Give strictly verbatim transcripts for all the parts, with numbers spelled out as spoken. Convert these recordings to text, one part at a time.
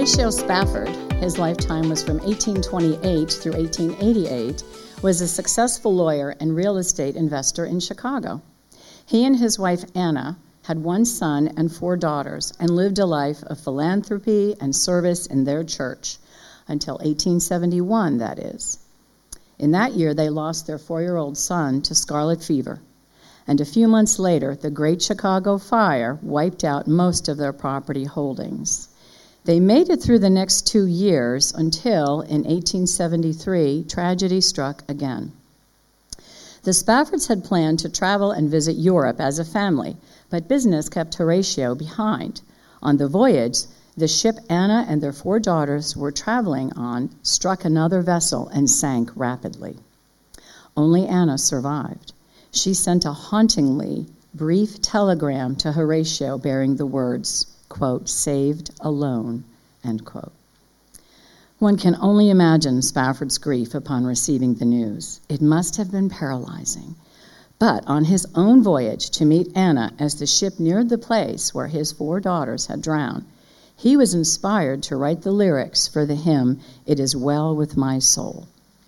Horatio Spafford, his lifetime was from eighteen twenty-eight through eighteen eighty-eight, was a successful lawyer and real estate investor in Chicago. He and his wife Anna had one son and four daughters and lived a life of philanthropy and service in their church until eighteen seventy-one, that is. In that year, they lost their four-year-old son to scarlet fever, and a few months later, the Great Chicago Fire wiped out most of their property holdings. They made it through the next two years until, in eighteen seventy-three, tragedy struck again. The Spaffords had planned to travel and visit Europe as a family, but business kept Horatio behind. On the voyage, the ship Anna and their four daughters were traveling on struck another vessel and sank rapidly. Only Anna survived. She sent a hauntingly brief telegram to Horatio bearing the words, quote, "saved alone," end quote. One can only imagine Spafford's grief upon receiving the news. It must have been paralyzing. But on his own voyage to meet Anna as the ship neared the place where his four daughters had drowned, he was inspired to write the lyrics for the hymn, "It Is Well With My Soul."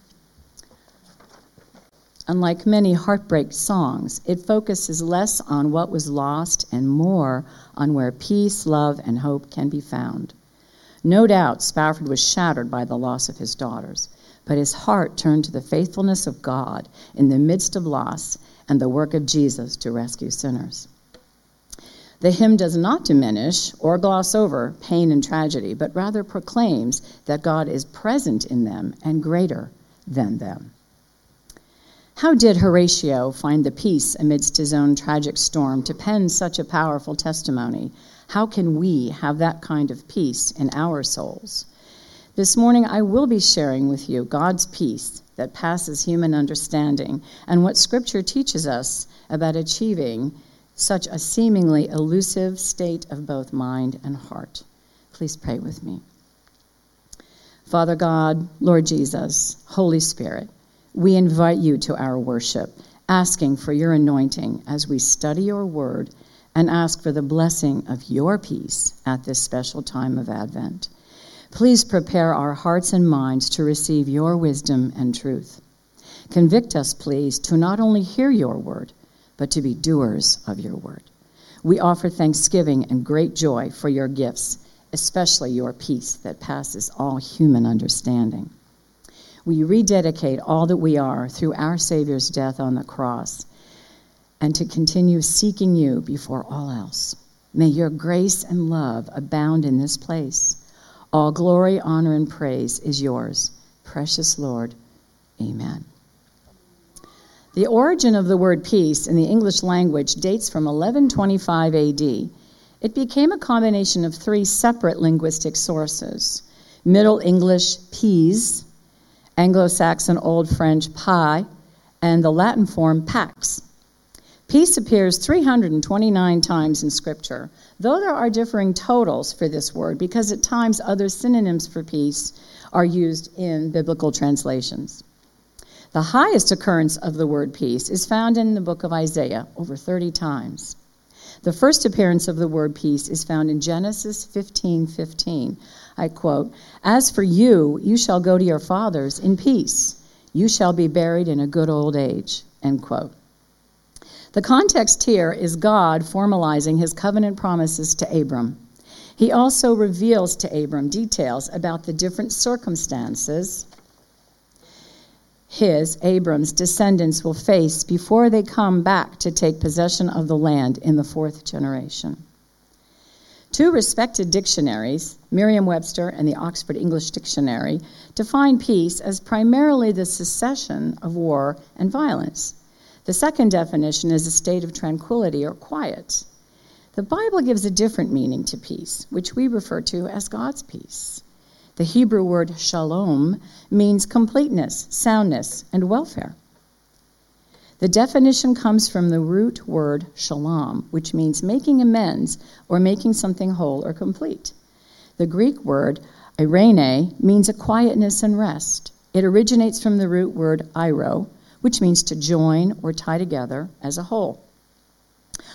Unlike many heartbreak songs, it focuses less on what was lost and more on where peace, love, and hope can be found. No doubt Spafford was shattered by the loss of his daughters, but his heart turned to the faithfulness of God in the midst of loss and the work of Jesus to rescue sinners. The hymn does not diminish or gloss over pain and tragedy, but rather proclaims that God is present in them and greater than them. How did Horatio find the peace amidst his own tragic storm to pen such a powerful testimony? How can we have that kind of peace in our souls? This morning I will be sharing with you God's peace that passes human understanding and what Scripture teaches us about achieving such a seemingly elusive state of both mind and heart. Please pray with me. Father God, Lord Jesus, Holy Spirit, we invite you to our worship, asking for your anointing as we study your word and ask for the blessing of your peace at this special time of Advent. Please prepare our hearts and minds to receive your wisdom and truth. Convict us, please, to not only hear your word, but to be doers of your word. We offer thanksgiving and great joy for your gifts, especially your peace that passes all human understanding. We rededicate all that we are through our Savior's death on the cross, and to continue seeking you before all else. May your grace and love abound in this place. All glory, honor, and praise is yours, precious Lord. Amen. The origin of the word peace in the English language dates from eleven twenty-five A D. It became a combination of three separate linguistic sources: Middle English peace, Anglo-Saxon Old French paix, and the Latin form pax. Peace appears three hundred twenty-nine times in Scripture, though there are differing totals for this word because at times other synonyms for peace are used in biblical translations. The highest occurrence of the word peace is found in the book of Isaiah, over thirty times. The first appearance of the word peace is found in Genesis fifteen fifteen. I quote, "As for you, you shall go to your fathers in peace. You shall be buried in a good old age," end quote. The context here is God formalizing his covenant promises to Abram. He also reveals to Abram details about the different circumstances his, Abram's, descendants will face before they come back to take possession of the land in the fourth generation. Two respected dictionaries, Merriam-Webster and the Oxford English Dictionary, define peace as primarily the cessation of war and violence. The second definition is a state of tranquility or quiet. The Bible gives a different meaning to peace, which we refer to as God's peace. The Hebrew word shalom means completeness, soundness, and welfare. The definition comes from the root word shalom, which means making amends or making something whole or complete. The Greek word eirene means a quietness and rest. It originates from the root word eiro, which means to join or tie together as a whole.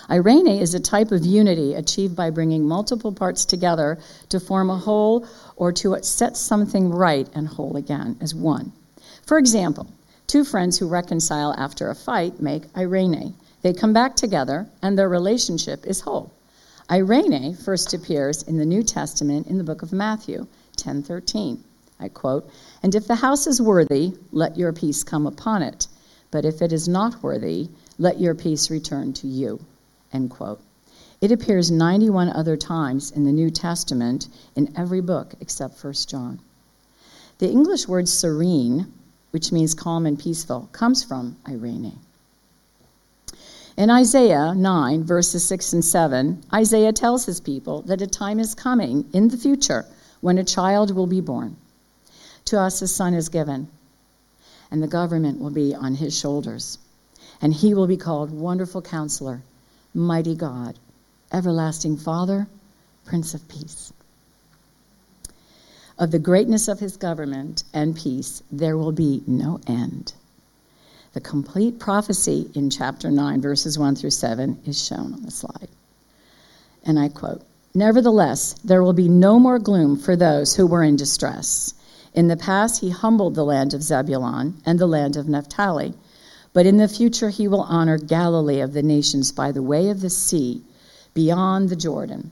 Irene is a type of unity achieved by bringing multiple parts together to form a whole or to set something right and whole again as one. For example, two friends who reconcile after a fight make Irene. They come back together and their relationship is whole. Irene first appears in the New Testament in the book of Matthew ten thirteen. I quote, "And if the house is worthy, let your peace come upon it. But if it is not worthy, let your peace return to you." End quote. It appears ninety-one other times in the New Testament in every book except First John. The English word serene, which means calm and peaceful, comes from Irene. In Isaiah nine, verses six and seven, Isaiah tells his people that a time is coming in the future when a child will be born. To us a son is given, and the government will be on his shoulders. And he will be called Wonderful Counselor, Mighty God, Everlasting Father, Prince of Peace. Of the greatness of his government and peace, there will be no end. The complete prophecy in chapter nine, verses one through seven, is shown on the slide. And I quote, "Nevertheless, there will be no more gloom for those who were in distress. In the past, he humbled the land of Zebulun and the land of Naphtali. But in the future, he will honor Galilee of the nations by the way of the sea, beyond the Jordan."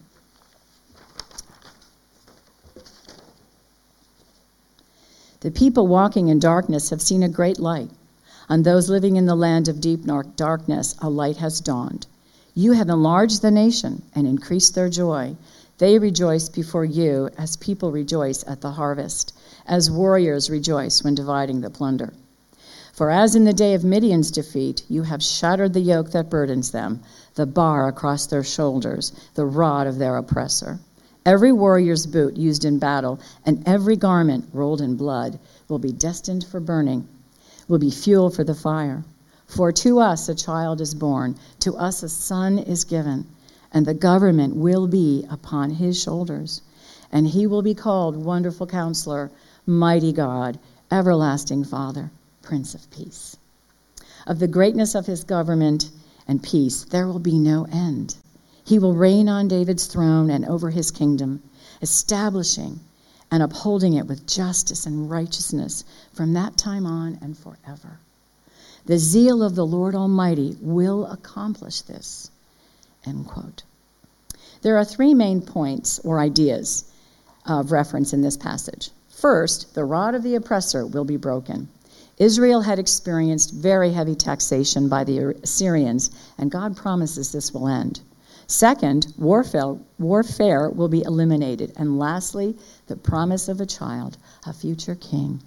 The people walking in darkness have seen a great light. On those living in the land of deep darkness, a light has dawned. You have enlarged the nation and increased their joy. They rejoice before you as people rejoice at the harvest, as warriors rejoice when dividing the plunder. For as in the day of Midian's defeat, you have shattered the yoke that burdens them, the bar across their shoulders, the rod of their oppressor. Every warrior's boot used in battle and every garment rolled in blood will be destined for burning, will be fuel for the fire. For to us a child is born, to us a son is given, and the government will be upon his shoulders. And he will be called Wonderful Counselor, Mighty God, Everlasting Father, Prince of Peace. Of the greatness of his government and peace, there will be no end. He will reign on David's throne and over his kingdom, establishing and upholding it with justice and righteousness from that time on and forever. The zeal of the Lord Almighty will accomplish this. End quote. There are three main points or ideas of reference in this passage. First, the rod of the oppressor will be broken. Israel had experienced very heavy taxation by the Assyrians, and God promises this will end. Second, warfare, warfare will be eliminated. And lastly, the promise of a child, a future king.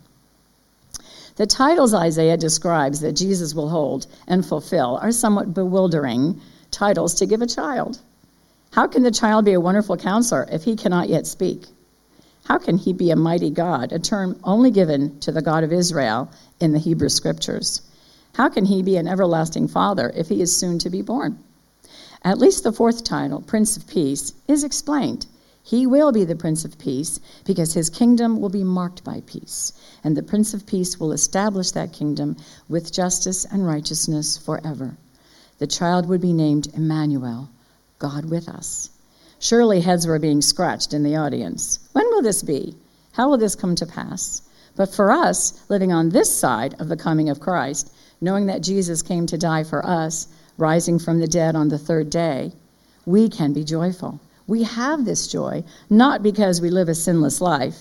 The titles Isaiah describes that Jesus will hold and fulfill are somewhat bewildering titles to give a child. How can the child be a wonderful counselor if he cannot yet speak? How can he be a mighty God, a term only given to the God of Israel in the Hebrew Scriptures? How can he be an everlasting Father if he is soon to be born? At least the fourth title, Prince of Peace, is explained. He will be the Prince of Peace because his kingdom will be marked by peace, and the Prince of Peace will establish that kingdom with justice and righteousness forever. The child would be named Emmanuel, God with us. Surely heads were being scratched in the audience. When will this be? How will this come to pass? But for us, living on this side of the coming of Christ, knowing that Jesus came to die for us, rising from the dead on the third day, we can be joyful. We have this joy, not because we live a sinless life,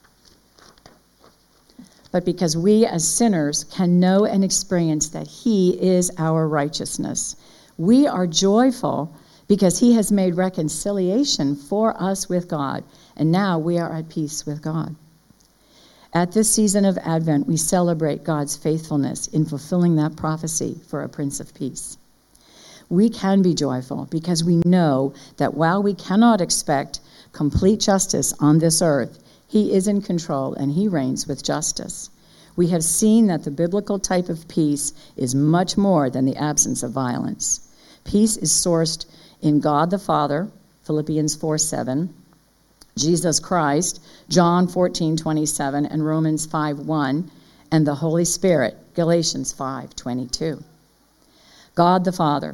but because we as sinners can know and experience that he is our righteousness. We are joyful because he has made reconciliation for us with God, and now we are at peace with God. At this season of Advent, we celebrate God's faithfulness in fulfilling that prophecy for a Prince of Peace. We can be joyful because we know that while we cannot expect complete justice on this earth, he is in control and he reigns with justice. We have seen that the biblical type of peace is much more than the absence of violence. Peace is sourced in God the Father, Philippians four seven, Jesus Christ, John fourteen twenty-seven, and Romans five one, and the Holy Spirit, Galatians five twenty-two. God the Father.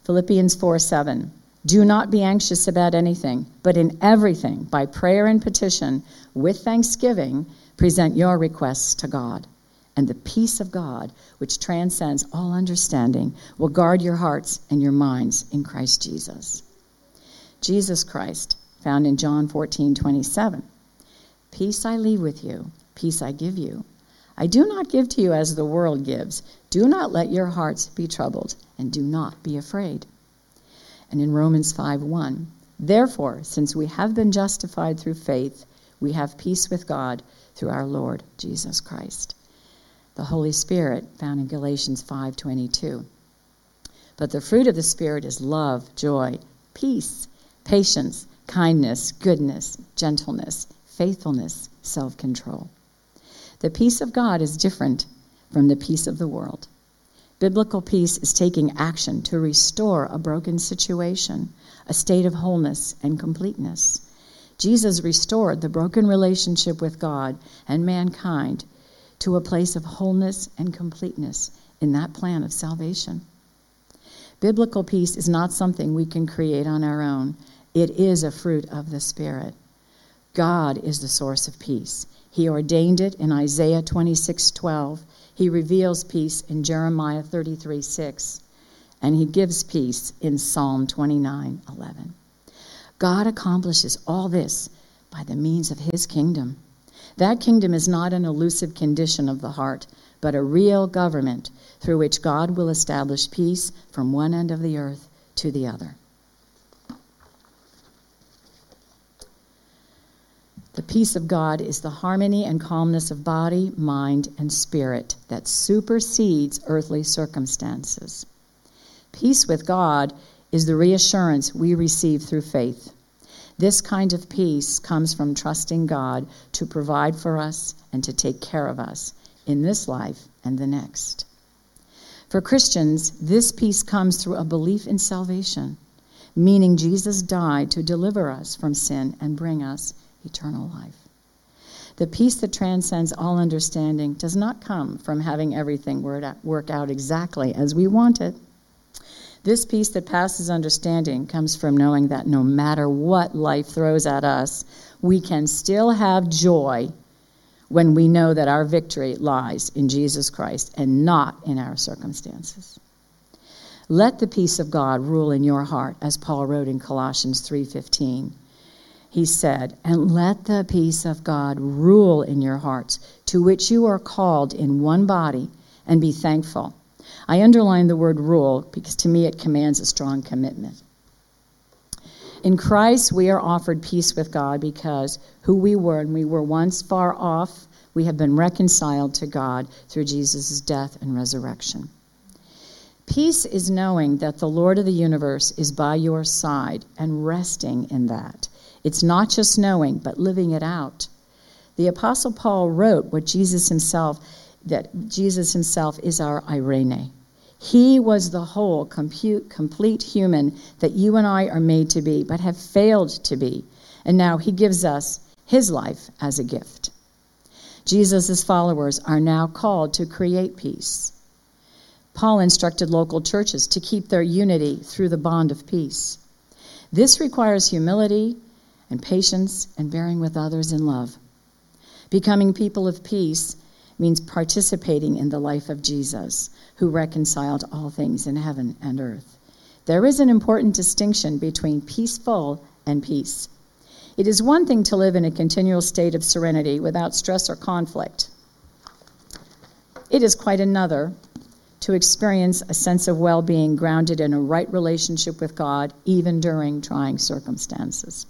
Philippians four seven. Do not be anxious about anything, but in everything, by prayer and petition, with thanksgiving, present your requests to God. And the peace of God, which transcends all understanding, will guard your hearts and your minds in Christ Jesus. Jesus Christ, found in John fourteen twenty-seven. Peace I leave with you, peace I give you. I do not give to you as the world gives. Do not let your hearts be troubled, and do not be afraid. And in Romans five one, therefore, since we have been justified through faith, we have peace with God through our Lord Jesus Christ. The Holy Spirit, found in Galatians five twenty-two. But the fruit of the Spirit is love, joy, peace, patience, kindness, goodness, gentleness, faithfulness, self-control. The peace of God is different from the peace of the world. Biblical peace is taking action to restore a broken situation, a state of wholeness and completeness. Jesus restored the broken relationship with God and mankind to a place of wholeness and completeness in that plan of salvation. Biblical peace is not something we can create on our own. It is a fruit of the Spirit. God is the source of peace. He ordained it in Isaiah twenty-six twelve. He reveals peace in Jeremiah thirty-three six. And he gives peace in Psalm twenty-nine eleven. God accomplishes all this by the means of his kingdom. That kingdom is not an elusive condition of the heart, but a real government through which God will establish peace from one end of the earth to the other. The peace of God is the harmony and calmness of body, mind, and spirit that supersedes earthly circumstances. Peace with God is the reassurance we receive through faith. This kind of peace comes from trusting God to provide for us and to take care of us in this life and the next. For Christians, this peace comes through a belief in salvation, meaning Jesus died to deliver us from sin and bring us eternal life. The peace that transcends all understanding does not come from having everything work out exactly as we want it. This peace that passes understanding comes from knowing that no matter what life throws at us, we can still have joy when we know that our victory lies in Jesus Christ and not in our circumstances. Let the peace of God rule in your heart, as Paul wrote in Colossians three fifteen. He said, and let the peace of God rule in your hearts, to which you are called in one body, and be thankful. I underline the word rule because to me it commands a strong commitment. In Christ, we are offered peace with God because who we were and we were once far off, we have been reconciled to God through Jesus' death and resurrection. Peace is knowing that the Lord of the universe is by your side and resting in that. It's not just knowing, but living it out. The Apostle Paul wrote what Jesus himself, that Jesus himself is our Irene. He was the whole, compute, complete human that you and I are made to be, but have failed to be. And now he gives us his life as a gift. Jesus' followers are now called to create peace. Paul instructed local churches to keep their unity through the bond of peace. This requires humility and patience and bearing with others in love. Becoming people of peace means participating in the life of Jesus, who reconciled all things in heaven and earth. There is an important distinction between peaceful and peace. It is one thing to live in a continual state of serenity without stress or conflict. It is quite another to experience a sense of well-being grounded in a right relationship with God, even during trying circumstances.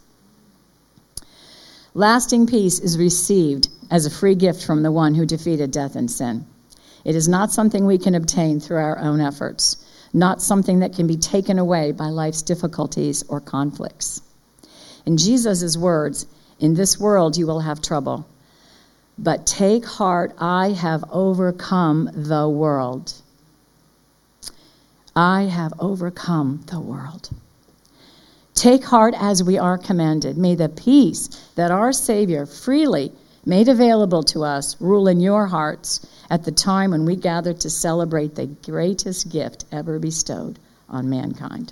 Lasting peace is received as a free gift from the one who defeated death and sin. It is not something we can obtain through our own efforts, not something that can be taken away by life's difficulties or conflicts. In Jesus' words, in this world you will have trouble, but take heart, I have overcome the world. I have overcome the world. Take heart as we are commanded. May the peace that our Savior freely made available to us rule in your hearts at the time when we gather to celebrate the greatest gift ever bestowed, on mankind.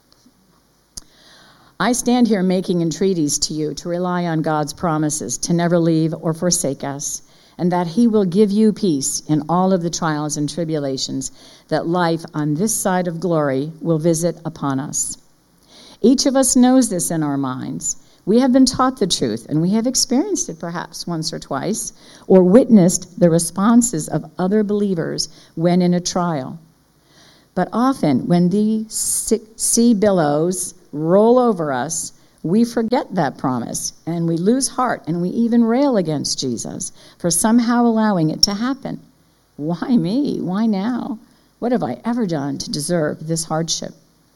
I stand here making entreaties to you to rely on God's promises to never leave or forsake us, and that he will give you peace in all of the trials and tribulations that life on this side of glory will visit upon us. Each of us knows this in our minds. We have been taught the truth, and we have experienced it perhaps once or twice, or witnessed the responses of other believers when in a trial. But often, when the sea billows roll over us, we forget that promise, and we lose heart, and we even rail against Jesus for somehow allowing it to happen. Why me? Why now? What have I ever done to deserve this hardship?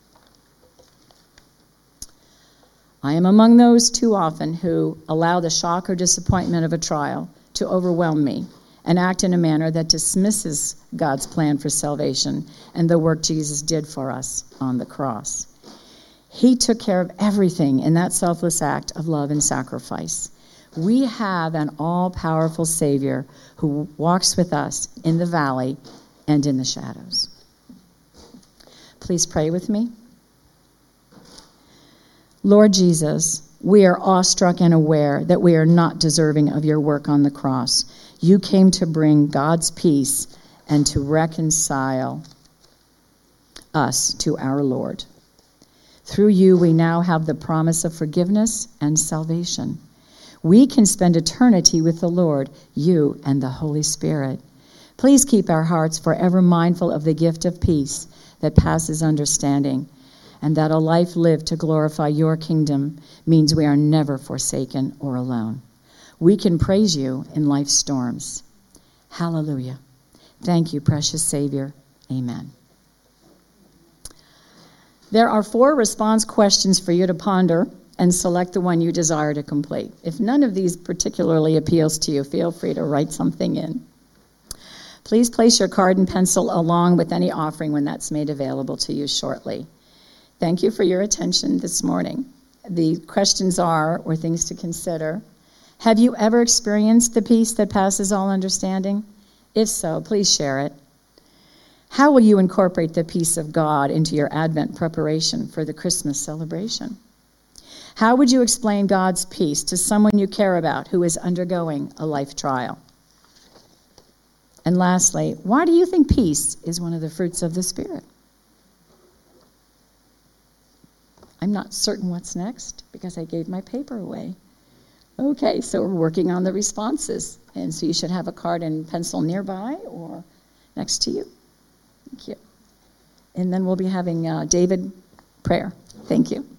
I am among those too often who allow the shock or disappointment of a trial to overwhelm me and act in a manner that dismisses God's plan for salvation and the work Jesus did for us on the cross. He took care of everything in that selfless act of love and sacrifice. We have an all-powerful Savior who walks with us in the valley and in the shadows. Please pray with me. Lord Jesus, we are awestruck and aware that we are not deserving of your work on the cross. You came to bring God's peace and to reconcile us to our Lord. Through you, we now have the promise of forgiveness and salvation. We can spend eternity with the Lord, you and the Holy Spirit. Please keep our hearts forever mindful of the gift of peace that passes understanding, and that a life lived to glorify your kingdom means we are never forsaken or alone. We can praise you in life's storms. Hallelujah. Thank you, precious Savior. Amen. There are four response questions for you to ponder and select the one you desire to complete. If none of these particularly appeals to you, feel free to write something in. Please place your card and pencil along with any offering when that's made available to you shortly. Thank you for your attention this morning. The questions are, or things to consider, have you ever experienced the peace that passes all understanding? If so, please share it. How will you incorporate the peace of God into your Advent preparation for the Christmas celebration? How would you explain God's peace to someone you care about who is undergoing a life trial? And lastly, why do you think peace is one of the fruits of the Spirit? I'm not certain what's next because I gave my paper away. Okay, so we're working on the responses. And so you should have a card and pencil nearby or next to you. Thank you. And then we'll be having uh, David prayer. Thank you.